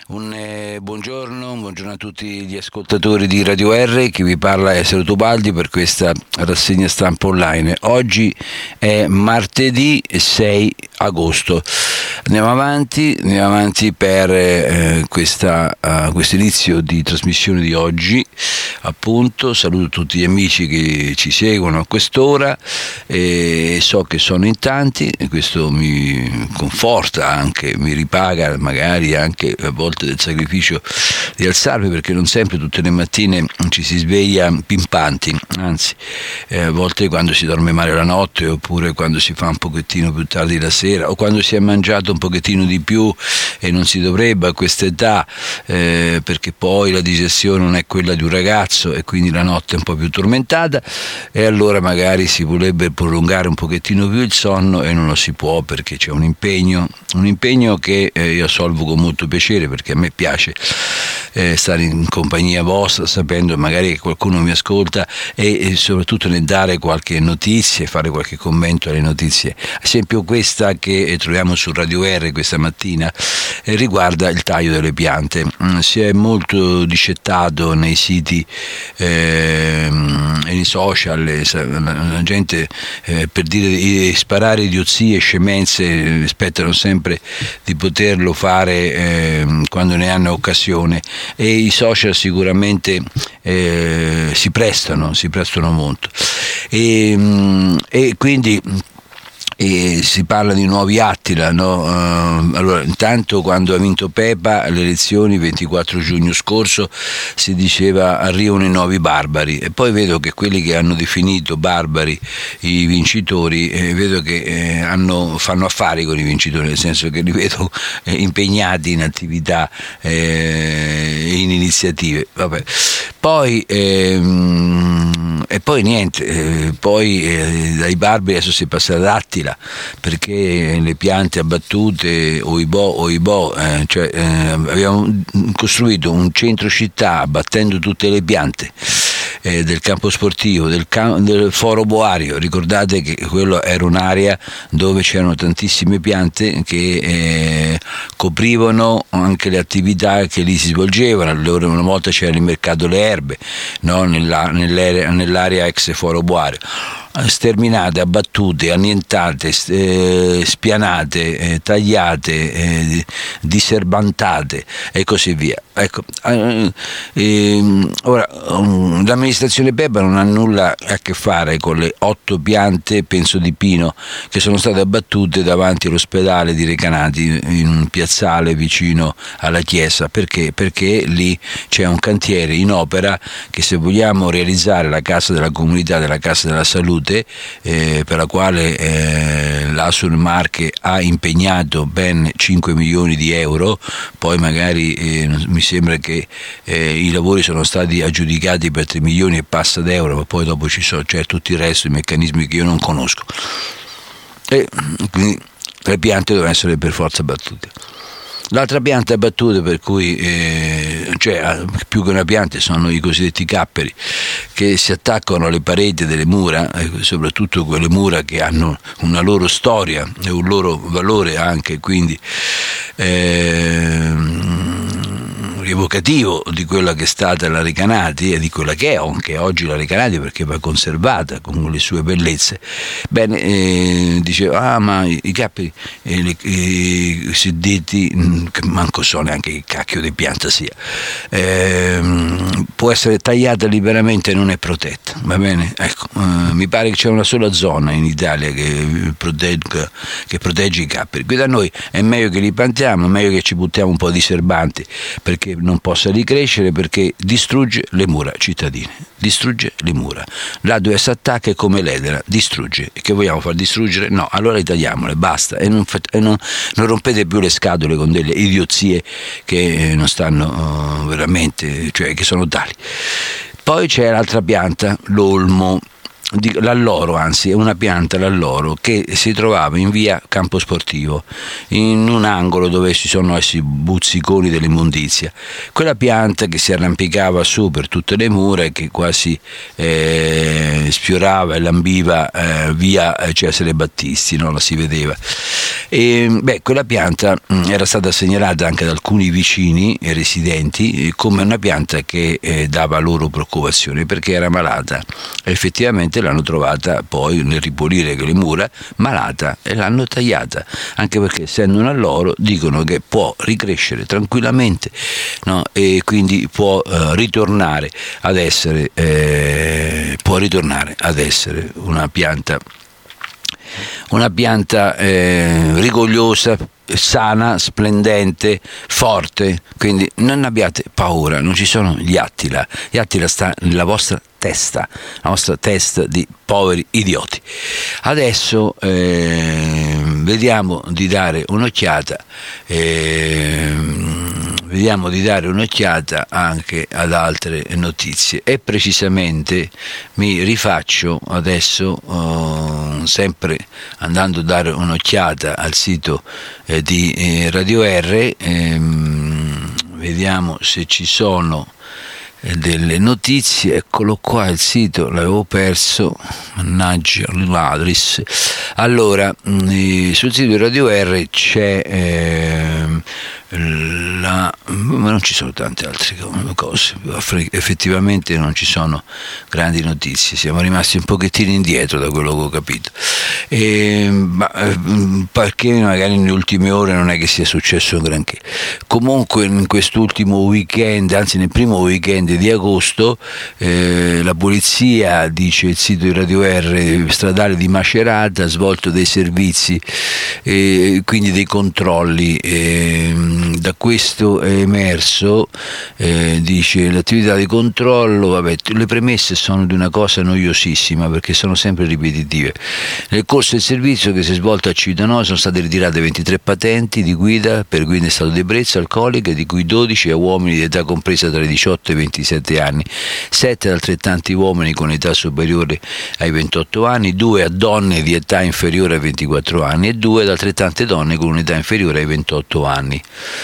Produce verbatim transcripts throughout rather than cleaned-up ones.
Un eh, buongiorno, un buongiorno a tutti gli ascoltatori di Radio R, chi vi parla è Sergio Tubaldi per questa rassegna stampa online. Oggi è martedì sei agosto. Andiamo avanti, andiamo avanti per eh, questa, uh, questo inizio di trasmissione di oggi. Appunto, saluto tutti gli amici che ci seguono a quest'ora e so che sono in tanti e questo mi conforta anche, mi ripaga magari anche a volte del sacrificio di alzarmi, perché non sempre tutte le mattine ci si sveglia pimpanti, anzi eh, a volte quando si dorme male la notte, oppure quando si fa un pochettino più tardi la sera, o quando si è mangiato un pochettino di più e non si dovrebbe a questa età, eh, perché poi la digestione non è quella di un ragazzo e quindi la notte è un po' più tormentata, e allora magari si vorrebbe prolungare un pochettino più il sonno e non lo si può perché c'è un impegno un impegno che eh, io assolvo con molto piacere, perché a me piace eh, stare in compagnia vostra, sapendo magari che qualcuno mi ascolta e, e soprattutto nel dare qualche notizia e fare qualche commento alle notizie. Ad esempio questa che eh, troviamo su Radio R questa mattina eh, riguarda il taglio delle piante. Mm, si è molto discettato nei siti eh, e nei social, eh, la, la gente eh, per dire eh, sparare idiozie e scemenze aspettano sempre di poterlo fare eh, quando ne hanno occasione, e i social sicuramente eh, si prestano si prestano molto e, e quindi e si parla di nuovi Attila, no? Uh, allora, intanto quando ha vinto Pepa alle elezioni ventiquattro giugno scorso si diceva arrivano i nuovi barbari, e poi vedo che quelli che hanno definito barbari i vincitori eh, vedo che eh, hanno, fanno affari con i vincitori, nel senso che li vedo eh, impegnati in attività e eh, in iniziative. Vabbè. Poi ehm, e poi niente, eh, poi eh, dai barbari adesso si passa ad Attila, perché le piante abbattute, oibò, oibò, eh, cioè eh, abbiamo costruito un centro città abbattendo tutte le piante eh, del campo sportivo, del, cam- del foro boario. Ricordate che quello era un'area dove c'erano tantissime piante che eh, coprivano anche le attività che lì si svolgevano. Allora una volta c'era il mercato le erbe, no? Nella, nell'area, nell'area ex foro boario, sterminate, abbattute, annientate, eh, spianate, eh, tagliate, eh, diserbantate e così via. Ecco, eh, eh, ora um, l'amministrazione Pepa non ha nulla a che fare con le otto piante, penso di pino, che sono state abbattute davanti all'ospedale di Recanati, in un piazzale vicino alla chiesa. Perché? Perché lì c'è un cantiere in opera che, se vogliamo realizzare la casa della comunità, della casa della salute, eh, per la quale eh, l'A S U L Marche ha impegnato ben cinque milioni di euro, poi magari eh, mi sembra che eh, i lavori sono stati aggiudicati per tre milioni e passa d'euro, ma poi dopo ci sono, c'è tutto il resto, i meccanismi che io non conosco, e quindi le piante devono essere per forza battute. L'altra pianta abbattuta, per cui eh, cioè più che una pianta sono i cosiddetti capperi, che si attaccano alle pareti delle mura, eh, soprattutto quelle mura che hanno una loro storia e un loro valore anche, quindi eh, rievocativo di quella che è stata la Recanati e di quella che è anche oggi la Recanati, perché va conservata con le sue bellezze. Bene, eh, diceva, ah ma i, i capperi, eh, le, i cosiddetti, che manco so neanche che cacchio di pianta sia, eh, può essere tagliata liberamente e non è protetta, va bene? Ecco, eh, mi pare che c'è una sola zona in Italia che protegge, che protegge i capperi. Qui da noi è meglio che li piantiamo, è meglio che ci buttiamo un po' di serbanti perché non possa ricrescere, perché distrugge le mura cittadine, distrugge le mura. Là dove si attacca è come l'edera, distrugge. E che vogliamo far distruggere? No, allora tagliamole, basta, e non, e non, non rompete più le scatole con delle idiozie che non stanno uh, veramente, cioè che sono tali. Poi c'è l'altra pianta, l'olmo. di, l'alloro, anzi è una pianta, l'alloro, che si trovava in via Campo Sportivo, in un angolo dove ci sono questi buzziconi dell'immondizia. Quella pianta che si arrampicava su per tutte le mura e che quasi eh, sfiorava e lambiva eh, via Cesare Battisti, no? La si vedeva. E, beh, quella pianta mh, era stata segnalata anche da alcuni vicini e residenti eh, come una pianta che eh, dava loro preoccupazione, perché era malata. Effettivamente l'hanno trovata poi nel ripulire le mura malata e l'hanno tagliata, anche perché essendo un alloro dicono che può ricrescere tranquillamente, no? E quindi può eh, ritornare ad essere eh, può ritornare ad essere una pianta una pianta eh, rigogliosa, sana, splendente, forte, quindi non abbiate paura, non ci sono gli attila, gli attila sta nella vostra testa, la vostra testa di poveri idioti. Adesso eh, vediamo di dare un'occhiata eh, vediamo di dare un'occhiata anche ad altre notizie e precisamente mi rifaccio adesso eh, sempre andando a dare un'occhiata al sito eh, di eh, Radio R, ehm, vediamo se ci sono delle notizie. Eccolo qua il sito, l'avevo perso, mannaggia l'Adris. Allora, mh, sul sito di Radio R c'è eh, la, ma non ci sono tante altre cose, effettivamente non ci sono grandi notizie, siamo rimasti un pochettino indietro da quello che ho capito, e, ma, perché magari nelle ultime ore non è che sia successo granché. Comunque in quest'ultimo weekend, anzi nel primo weekend di agosto, eh, la polizia, dice il sito di Radio R, stradale di Macerata, ha svolto dei servizi, eh, quindi dei controlli. Eh, da questo è emerso, eh, dice, l'attività di controllo, vabbè, le premesse sono di una cosa noiosissima perché sono sempre ripetitive. Nel corso del servizio che si è svolto a Civitanova sono state ritirate ventitré patenti di guida per guida in stato di ebbrezza alcolica, di cui dodici a uomini di età compresa tra i diciotto e i ventisette anni, sette ad altrettanti uomini con età superiore ai ventotto anni, due a donne di età inferiore ai ventiquattro anni e due ad altrettante donne con un'età inferiore ai ventotto anni.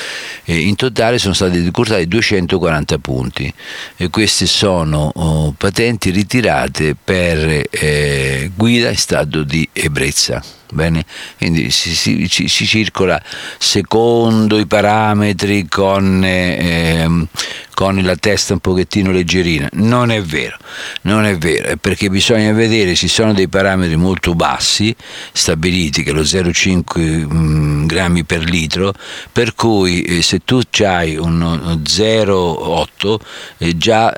In totale sono stati decurtati duecentoquaranta punti e queste sono oh, patenti ritirate per eh, guida in stato di ebbrezza. Bene, quindi si, si, si, si circola secondo i parametri con, eh, con la testa un pochettino leggerina. Non è vero, non è vero, è perché bisogna vedere, ci sono dei parametri molto bassi stabiliti, che è lo zero virgola cinque mh, grammi per litro, per cui eh, se tu hai uno zero virgola otto eh, già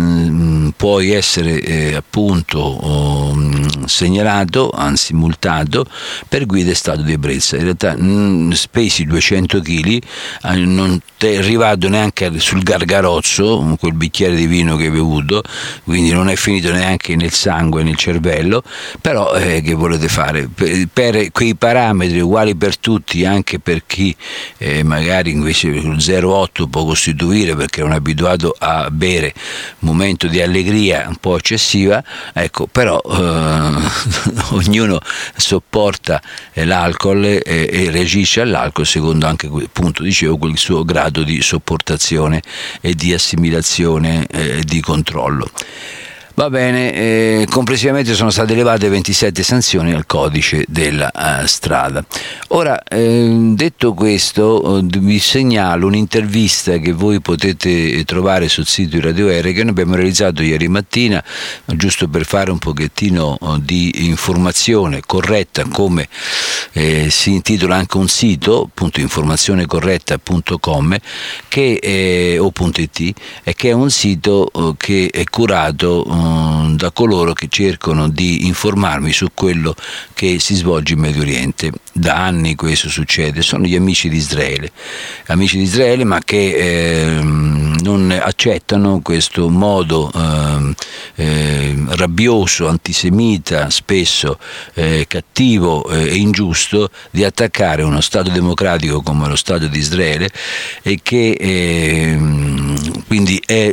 eh, puoi essere eh, appunto oh, segnalato, anzi multato, per guida in stato di ebbrezza. In realtà mh, spesi duecento chili, eh, non ti è arrivato neanche sul gargarozzo quel bicchiere di vino che hai bevuto, quindi non è finito neanche nel sangue, nel cervello, però eh, che volete fare? Per, per quei parametri uguali per tutti, anche per chi eh, magari invece lo zero virgola otto può costituire, perché non è abituato a bere, un momento di allegria un po' eccessiva, ecco, però eh, ognuno sopporta l'alcol e, e reagisce all'alcol secondo anche, appunto dicevo, quel suo grado di sopportazione e di assimilazione e di controllo. Va bene, eh, complessivamente sono state elevate ventisette sanzioni al codice della uh, strada. Ora, eh, detto questo, eh, vi segnalo un'intervista che voi potete trovare sul sito di Radio R, che noi abbiamo realizzato ieri mattina, giusto per fare un pochettino di informazione corretta, come eh, si intitola anche un sito, appunto informazionecorretta punto com, che è, o .it, e che è un sito eh, che è curato eh, da coloro che cercano di informarmi su quello che si svolge in Medio Oriente. Da anni questo succede, sono gli amici di Israele, amici di Israele ma che eh, non accettano questo modo eh, eh, rabbioso, antisemita, spesso eh, cattivo e eh, ingiusto di attaccare uno Stato democratico come lo Stato di Israele, e che eh, quindi è,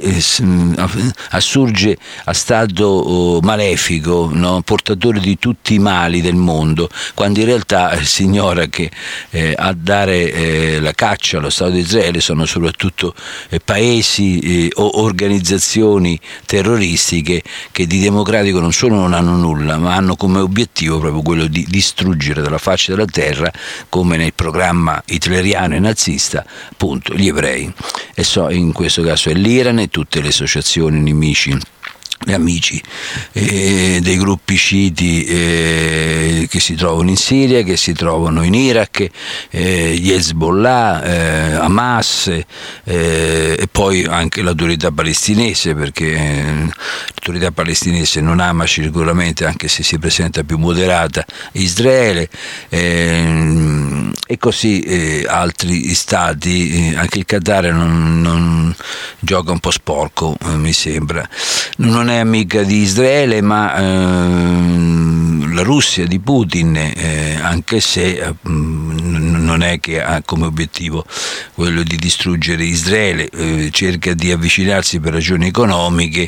assurge a stato malefico, no? Portatore di tutti i mali del mondo, quando in realtà si ignora che eh, a dare eh, la caccia allo Stato di Israele sono soprattutto eh, paesi eh, o organizzazioni terroristiche che di democratico non solo non hanno nulla, ma hanno come obiettivo proprio quello di distruggere dalla faccia della terra, come nel programma hitleriano e nazista, appunto gli ebrei. E so, in questo caso è l'Iran e tutte le associazioni nemici, gli amici eh, dei gruppi sciiti eh, che si trovano in Siria, che si trovano in Iraq, eh, gli Hezbollah, eh, Hamas eh, e poi anche l'autorità palestinese, perché eh, l'autorità palestinese non ama sicuramente, anche se si presenta più moderata, Israele eh, e così eh, altri stati, eh, anche il Qatar non, non gioca un po' sporco, eh, mi sembra. Non è amica di Israele, ma ehm, la Russia di Putin, eh, anche se eh, non è che ha come obiettivo quello di distruggere Israele, eh, cerca di avvicinarsi per ragioni economiche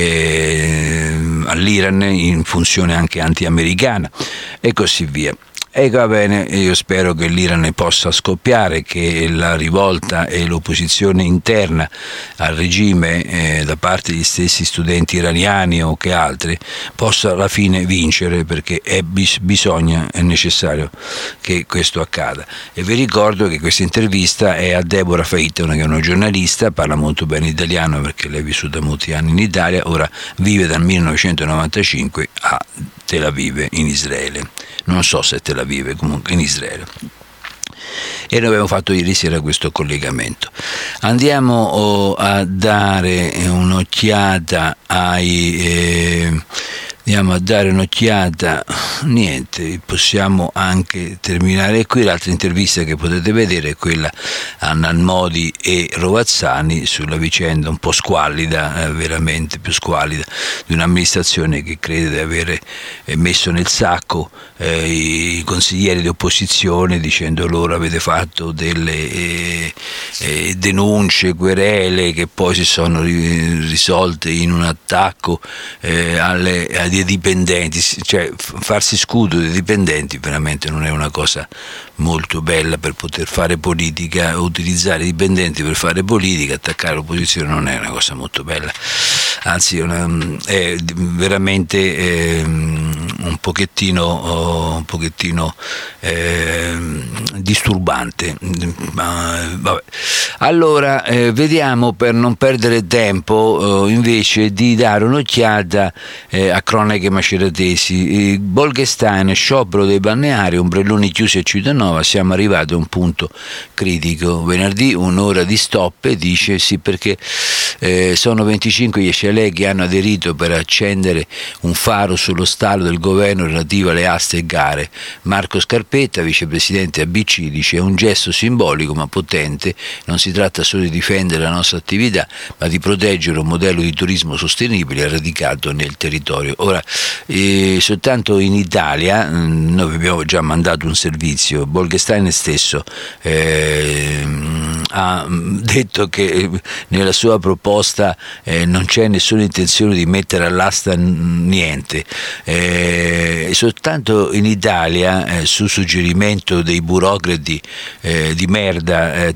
eh, all'Iran in funzione anche anti-americana e così via. E va bene, io spero che l'Iran possa scoppiare, che la rivolta e l'opposizione interna al regime eh, da parte degli stessi studenti iraniani o che altri possa alla fine vincere, perché è bis- bisogna, è necessario che questo accada. E vi ricordo che questa intervista è a Deborah Feiton, che è una giornalista, parla molto bene italiano perché lei è vissuta molti anni in Italia, ora vive dal millenovecentonovantacinque a Tel Aviv in Israele. Non so se Tel Aviv, comunque in Israele. E noi abbiamo fatto ieri sera questo collegamento. Andiamo oh, a dare un'occhiata ai... Eh, andiamo a dare un'occhiata, niente, possiamo anche terminare qui. L'altra intervista che potete vedere è quella a Nalmodi e Rovazzani sulla vicenda un po' squallida, eh, veramente più squallida, di un'amministrazione che crede di avere messo nel sacco eh, i consiglieri di opposizione, dicendo loro avete fatto delle eh, eh, denunce, querele che poi si sono risolte in un attacco eh, alle, ai dipendenti, cioè farsi scudo dei dipendenti veramente non è una cosa molto bella per poter fare politica, utilizzare i dipendenti per fare politica, attaccare l'opposizione non è una cosa molto bella, anzi una, è veramente eh, un pochettino, oh, un pochettino eh, disturbante. Ma, vabbè. Allora eh, vediamo, per non perdere tempo, eh, invece di dare un'occhiata eh, a cronache maceratesi. eh, Bolkestein, sciopero dei balneari, ombrelloni chiusi a Cittadinova, siamo arrivati a un punto critico. Venerdì un'ora di stop, e dice sì perché eh, sono venticinque gli chalet che hanno aderito per accendere un faro sullo stallo del governo relativo alle aste e gare. Marco Scarpetta, vicepresidente A B C, dice è un gesto simbolico ma potente, non si tratta solo di difendere la nostra attività ma di proteggere un modello di turismo sostenibile radicato nel territorio. Ora, eh, soltanto in Italia, mh, noi abbiamo già mandato un servizio, Bolkestein stesso eh, ha detto che nella sua proposta eh, non c'è nessuna intenzione di mettere all'asta niente, eh, soltanto in Italia eh, su suggerimento dei burocrati eh, di merda eh,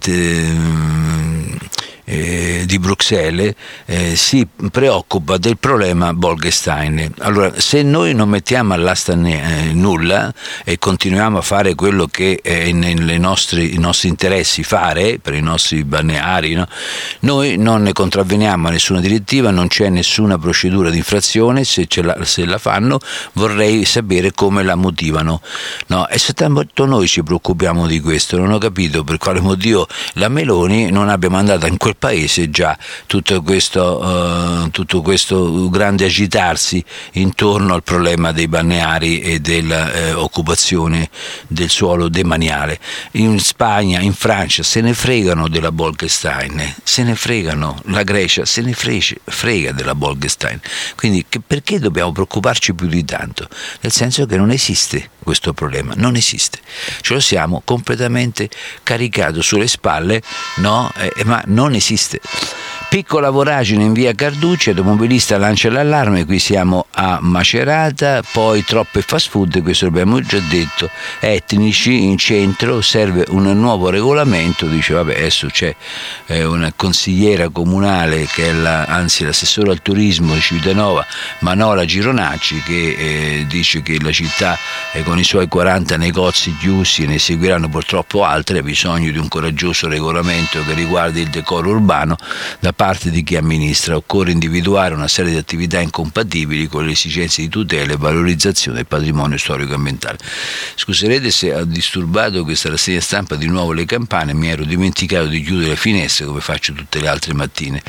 te, Eh, di Bruxelles eh, si preoccupa del problema Bolkestein. Allora, se noi non mettiamo all'asta ne, eh, nulla e continuiamo a fare quello che è nei nostri, i nostri interessi fare per i nostri balneari, no? Noi non ne contravveniamo a nessuna direttiva, non c'è nessuna procedura di infrazione, se, ce la, se la fanno vorrei sapere come la motivano, no? E soltanto noi ci preoccupiamo di questo. Non ho capito per quale motivo la Meloni non abbia mandato in quel paese già tutto questo, uh, tutto questo grande agitarsi intorno al problema dei balneari e dell'occupazione uh, del suolo demaniale. In Spagna, in Francia se ne fregano della Bolkestein, se ne fregano, la Grecia se ne frega, frega della Bolkestein, quindi che, perché dobbiamo preoccuparci più di tanto? Nel senso che non esiste questo problema, non esiste, ce lo siamo completamente caricato sulle spalle, no? Eh, ma non esiste. Piccola voragine in via Carducci, automobilista lancia l'allarme, qui siamo a Macerata. Poi troppe fast food, questo l'abbiamo già detto, etnici in centro, serve un nuovo regolamento. Dice vabbè, adesso c'è eh, una consigliera comunale che è la, anzi l'assessore al turismo di Civitanova, Manola Gironacci, che eh, dice che la città eh, con i suoi quaranta negozi chiusi, ne seguiranno purtroppo altri, ha bisogno di un coraggioso regolamento che riguardi il decoro urbano da parte di chi amministra. Occorre individuare una serie di attività incompatibili con le esigenze di tutela e valorizzazione del patrimonio storico e ambientale. Scuserete se ha disturbato questa rassegna stampa di nuovo le campane, mi ero dimenticato di chiudere le finestre come faccio tutte le altre mattine.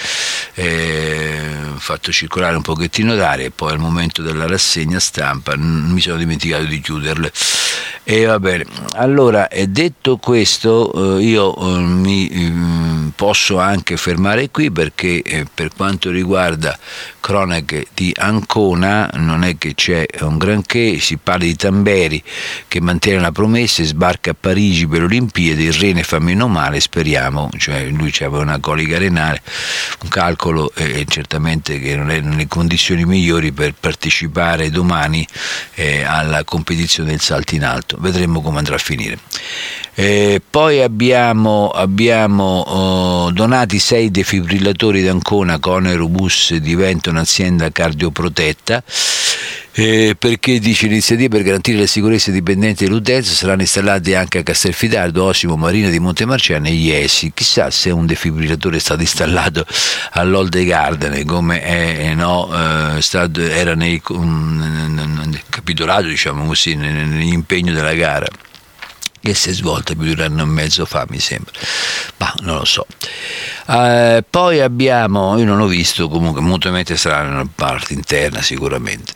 Eh, ho fatto circolare un pochettino d'aria e poi al momento della rassegna stampa mi sono dimenticato di chiuderle. E va bene, allora detto questo eh, io eh, mi eh, posso anche fermare qui, perché eh, per quanto riguarda cronache di Ancona non è che c'è un granché. Si parla di Tamberi che mantiene la promessa e sbarca a Parigi per le Olimpiadi, il rene fa meno male, speriamo, cioè lui aveva una colica renale, un calcolo eh, certamente che non è nelle condizioni migliori per partecipare domani eh, alla competizione del salto in alto. Vedremo come andrà a finire. Eh, poi abbiamo, abbiamo oh, donati sei defibrillatori d'Ancona. Conerobus diventa un'azienda cardioprotetta. Eh, perché dice l'iniziativa per garantire la sicurezza ai dipendenti dell'utenza saranno installati anche a Castelfidardo, Osimo, Marina di Montemarciano e Iesi. Chissà se un defibrillatore è stato installato all'Olde Garden come è, no, eh, stato, era nei, um, capitolato, diciamo così, nell'impegno della gara che si è svolta più di un anno e mezzo fa, mi sembra, ma non lo so. Uh, poi abbiamo, io non ho visto, comunque mutuamente sarà una parte interna sicuramente,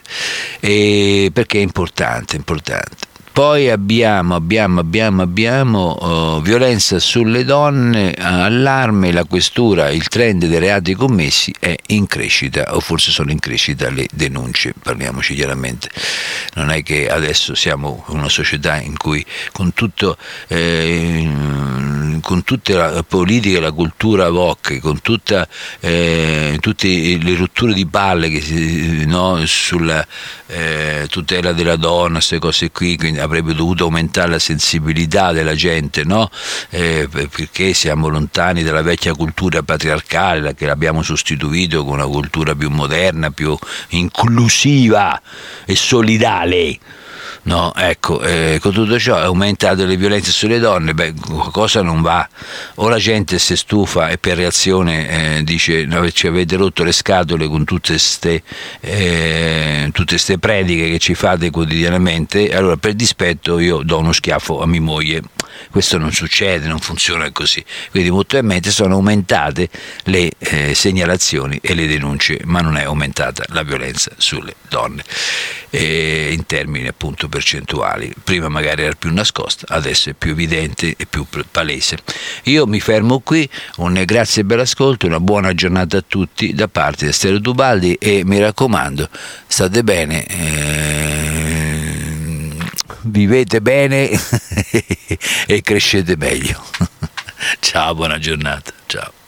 e perché è importante, importante. Poi abbiamo, abbiamo, abbiamo, abbiamo uh, violenza sulle donne, allarme, la questura, il trend dei reati commessi è in crescita, o forse sono in crescita le denunce, parliamoci chiaramente. Non è che adesso siamo una società in cui con tutto, eh, con tutte la politica e la cultura V O C, con tutta, eh, tutte le rotture di palle che si, no, sulla eh, tutela della donna, queste cose qui, quindi avrebbe dovuto aumentare la sensibilità della gente, no? Eh, perché siamo lontani dalla vecchia cultura patriarcale che l'abbiamo sostituito con una cultura più moderna, più inclusiva e solidale. No, ecco, eh, con tutto ciò è aumentato le violenze sulle donne. Beh, cosa non va? O la gente si stufa e per reazione eh, dice no, ci avete rotto le scatole con tutte ste eh, tutte ste prediche che ci fate quotidianamente, allora per dispetto io do uno schiaffo a mia moglie. Questo non succede, non funziona così. Quindi mutuamente sono aumentate le eh, segnalazioni e le denunce, ma non è aumentata la violenza sulle donne eh, in termini appunto percentuali. Prima magari era più nascosta, adesso è più evidente e più palese. Io mi fermo qui, un grazie per l'ascolto, una buona giornata a tutti da parte di Stereo Tubaldi e mi raccomando, state bene, eh, vivete bene e crescete meglio. Ciao, buona giornata, ciao.